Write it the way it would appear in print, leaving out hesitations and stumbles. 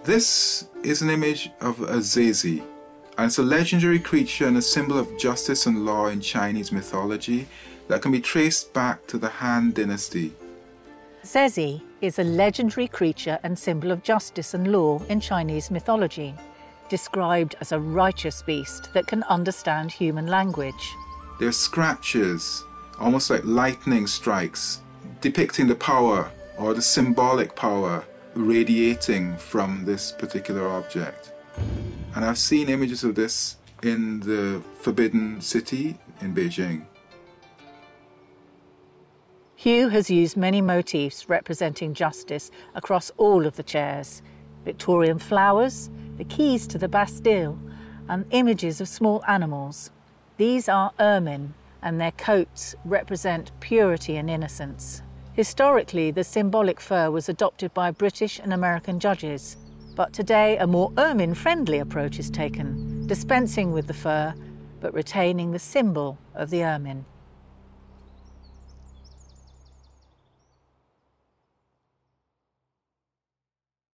This is an image of a Zezi, and it's a legendary creature and a symbol of justice and law in Chinese mythology that can be traced back to the Han Dynasty. Zezi is a legendary creature and symbol of justice and law in Chinese mythology, described as a righteous beast that can understand human language. There are scratches, almost like lightning strikes, depicting the power or the symbolic power radiating from this particular object. And I've seen images of this in the Forbidden City in Beijing. Hugh has used many motifs representing justice across all of the chairs: Victorian flowers, the keys to the Bastille, and images of small animals. These are ermine, and their coats represent purity and innocence. Historically, the symbolic fur was adopted by British and American judges, but today a more ermine-friendly approach is taken, dispensing with the fur but retaining the symbol of the ermine.